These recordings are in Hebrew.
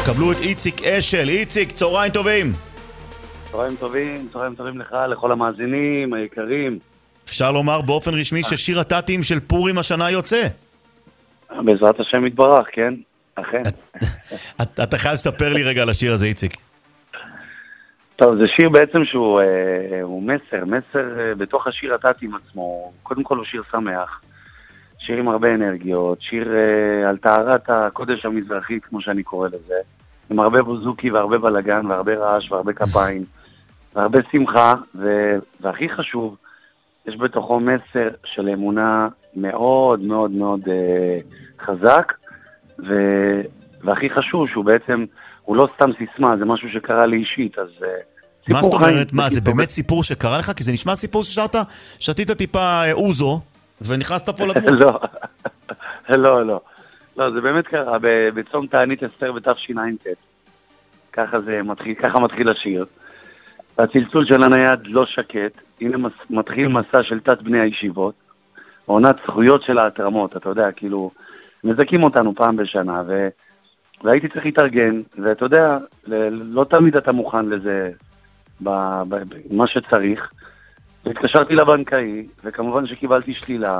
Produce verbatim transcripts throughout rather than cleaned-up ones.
קבלו את איציק אשל. איציק, צהריים טובים. צהריים טובים, צהריים טובים לך, לכל המאזינים היקרים. אפשר לומר באופן רשמי ששיר הטאטים של פורים השנה יוצא. בעזרת השם יתברך, כן? אכן. אתה חייב לספר לי רגע על השיר הזה, איציק. טוב, זה שיר בעצם שהוא אה, הוא מסר, מסר אה, בתוך השיר הטאטים עצמו. קודם כל הוא שיר שמח, שיר עם הרבה אנרגיות, שיר אה, על טהרת הקודש המזרחית, כמו שאני קורא לזה, עם הרבה בוזוקי והרבה בלגן והרבה רעש והרבה כפיים והרבה שמחה, ו... והכי חשוב, יש בתוכו מסר של אמונה מאוד מאוד מאוד אה, חזק, ו... והכי חשוב שהוא בעצם, הוא לא סתם סיסמה, זה משהו שקרה לי אישית, אז אה, מה זאת אומרת? מה, זה באמת סיפור שקרה לך? כי זה נשמע סיפור ששרת, שתית טיפה אוזו, ונכנסת פה לדמות. לא, לא, לא. לא, זה באמת קרה, בצום תענית אסתר בתשע"ט. ככה זה מתחיל, ככה מתחיל השיר. והצלצול של הנייד לא שקט, הנה מתחיל מסע של תת בני הישיבות, עונת זכויות של ההתרמות, אתה יודע, כאילו, מזכים אותנו פעם בשנה, ו... והייתי צריך להתארגן, ואתה יודע, לא תמיד אתה מוכן לזה, במה שצריך, והתקשרתי לבנקאי, וכמובן שקיבלתי שלילה,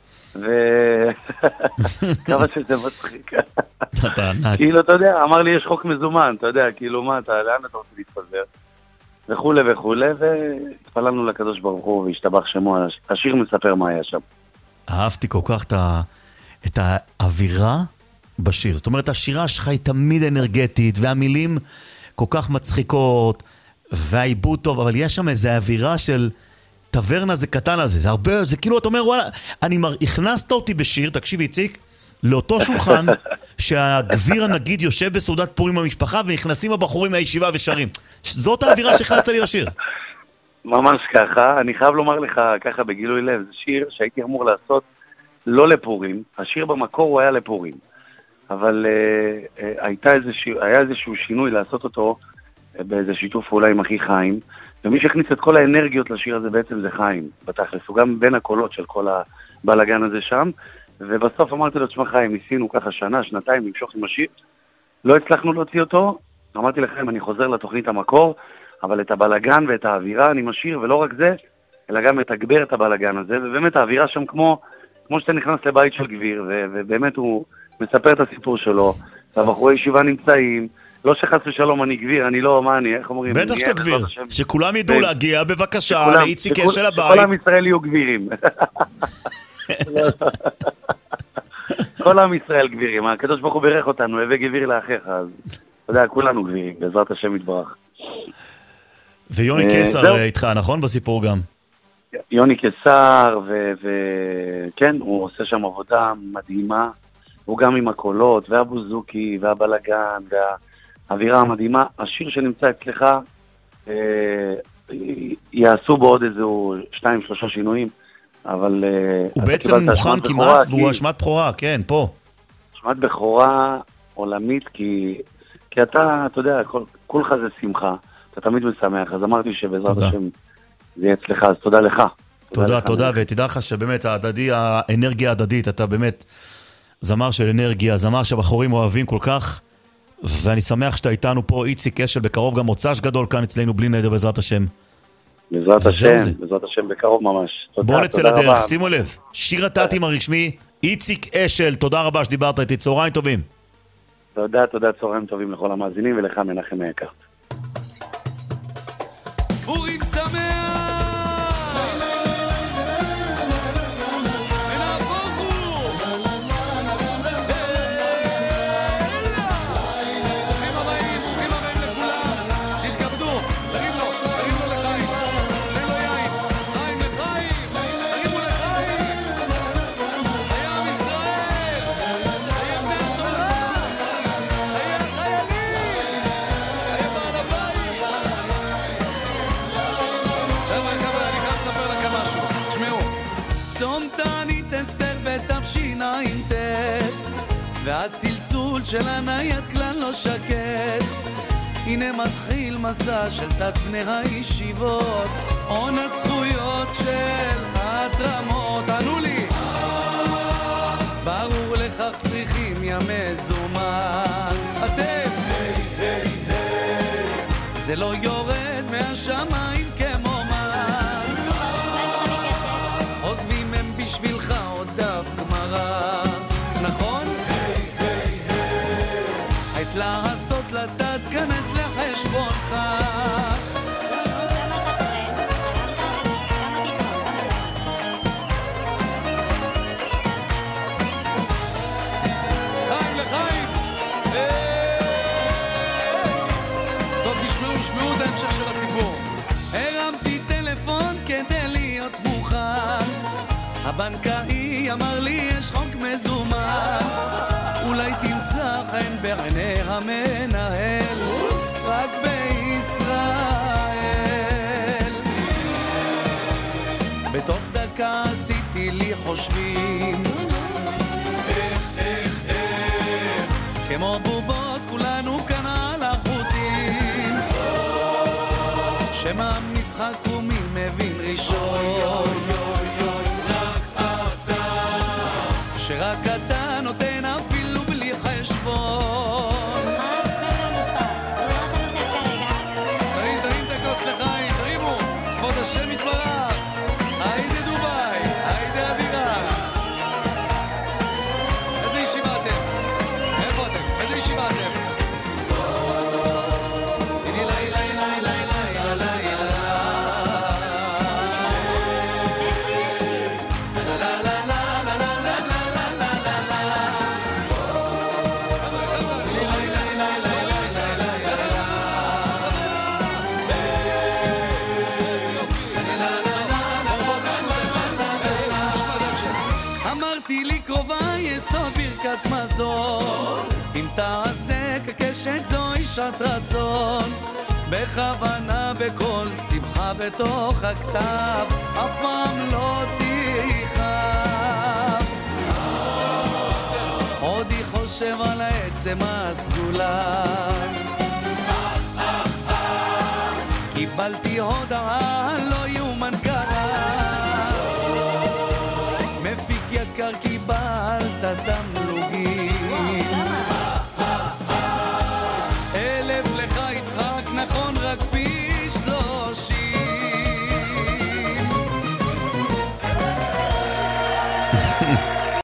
וכמה שזה מצחיק. כאילו, אתה יודע, אמר לי, יש חוק מזומן, אתה יודע, כאילו, מה, אתה, לאן אתה רוצה להתפזר? וכו' וכו', והתפללנו לקדוש ברוך הוא, והשתבח שמו, השיר מספר מה היה שם. אהבתי כל כך את האווירה בשיר. זאת אומרת, השירה שלך היא תמיד אנרגטית, והמילים כל כך מצחיקות, והעיבוד טוב, אבל יש שם איזו אווירה של טברנה זה קטן הזה, זה הרבה, זה כאילו אתה אומר, וואלה, אני מר... הכנסת אותי בשיר, תקשיב איציק, לאותו שולחן שהגביר הנגיד יושב בסעודת פורים במשפחה, ונכנסים הבחורים מהישיבה ושרים. זאת האווירה שהכנסת לי לשיר. ממש ככה, אני חייב לומר לך ככה בגילוי לב, זה שיר שהייתי אמור לעשות לא לפורים, השיר במקור הוא היה לפורים, אבל uh, uh, הייתה איזשהו, היה איזשהו שינוי לעשות אותו uh, באיזה שיתוף פעולה עם אחי חיים, ומי שהכניס את כל האנרגיות לשיר הזה בעצם זה חיים, בתכלס, הוא גם בין הקולות של כל הבלגן הזה שם, ובסוף אמרתי לו, תשמע חיים, ניסינו ככה שנה, שנתיים, למשוך עם השיר, לא הצלחנו להוציא אותו, אמרתי לכם, אני חוזר לתוכנית המקור, אבל את הבלגן ואת האווירה אני משאיר, ולא רק זה, אלא גם מתגבר את הבלגן הזה, ובאמת האווירה שם כמו, כמו שאתה נכנס לבית של גביר, ו- ובאמת הוא מספר את הסיפור שלו, והבחורי ישיבה נמצאים, לא שחס ושלום אני גביר, אני לא, מה אני, איך אומרים? בטח שאתה גביר, שכולם ידעו להגיע בבקשה לאיציק של הבית. שכל עם ישראל יהיו גבירים. כל עם ישראל גבירים, הקדוש ברוך הוא בירך אותנו, הבא גביר לאחיך, אז אתה יודע, כולנו גבירים, בעזרת השם יתברך. ויוני קסר איתך, נכון? בסיפור גם. יוני קסר, וכן, הוא עושה שם עבודה מדהימה, הוא גם עם הקולות, והבוזוקי, והבלגן, והאווירה המדהימה. השיר שנמצא אצלך, יעשו בו עוד איזו שתיים, שלושה שינויים, אבל... הוא בעצם מוכן כמעט, והוא אשמת בכורה, כן, פה. אשמת בכורה עולמית, כי אתה, אתה יודע, כולך זה שמחה. אתה תמיד משמח, אז אמרתי שבעזרת השם זה יהיה אצלך, אז תודה לך. תודה, תודה, ותדע לך שבאמת ההדדי, האנרגיה ההדדית, אתה באמת זמר של אנרגיה, זמר שהבחורים אוהבים כל כך, ואני שמח שאתה איתנו פה, איציק אשל, בקרוב גם מוצ"ש גדול כאן אצלנו בלי נדר בעזרת השם. בעזרת השם, בעזרת השם בקרוב ממש. בואו נצא לדרך, שימו לב, שיר הטאטים הרשמי, איציק אשל, תודה רבה שדיברת איתי, צהריים טובים. תודה, תודה, צהריים טובים לכל המאזינים ולך מנחם היקר. פורים שמח! ונהפוכו! ברוכים הבאים, ברוכים הבאים לכולם! תתכבדו, תרים לו, תרים לו לחיים, תרים לו יין, חיים לחיים, תרימו לחיים! חיי עם ישראל! חיי בני התורה! חיי החיילים! חיי בעל הבית! חבר'ה, חבר'ה, אני חייב לספר לכם משהו. תשמעו, צום תענית אסתר בתשע"ט, והצלצול של הנייד כלל לא שקט. הנה מתחיל מסע של תת בני הישיבות, עונת זכויות של התרמות. ענו לי, ברור לכך צריכים ימי זומן. אתם זה לא יורד מהשמיים כמו מן. עוזבים הם בשבילך עוד דף גמרא, נכון? היית לעשות לתת כנס לחשבונך. חיים לחיים. טוב, תשמעו, תשמעו את ההמשך של הסיפור. הרמתי טלפון כדי להיות מוכן, הבנקאי אמר לי יש חוק מזומן, אולי תמצא חן בעיני המנהל, רק בישראל. בתוך דקה עשיתי לי חושבים, איך, איך, איך, כמו בובות כולנו כאן על החוטים, שמה משחק ומי מבין ראשון, שרק אתה נותן אפילו בלי חשבון. ממש ספר מוסר, הוא לא אתה נותן כרגע. תרים, תרים את הכוס לחיים, תרימו, כבוד השם יתברך. היידה דוביי, היידה אבירה. איזה ישיבה אתם? איפה אתם? איזה ישיבה אתם? אידי לי לי לי לי לי לי לי אמרתי לי קרובה יסוד ברכת מזון, אם תעשה כקשת זו אישת רצון, בכוונה בכל שמחה בתוך הכתב, אף פעם לא תיחב. עוד היא חושב על העצם הסגולה, קיבלתי הודעה לא יאומן קרה, מפיק יקר קיבלת דם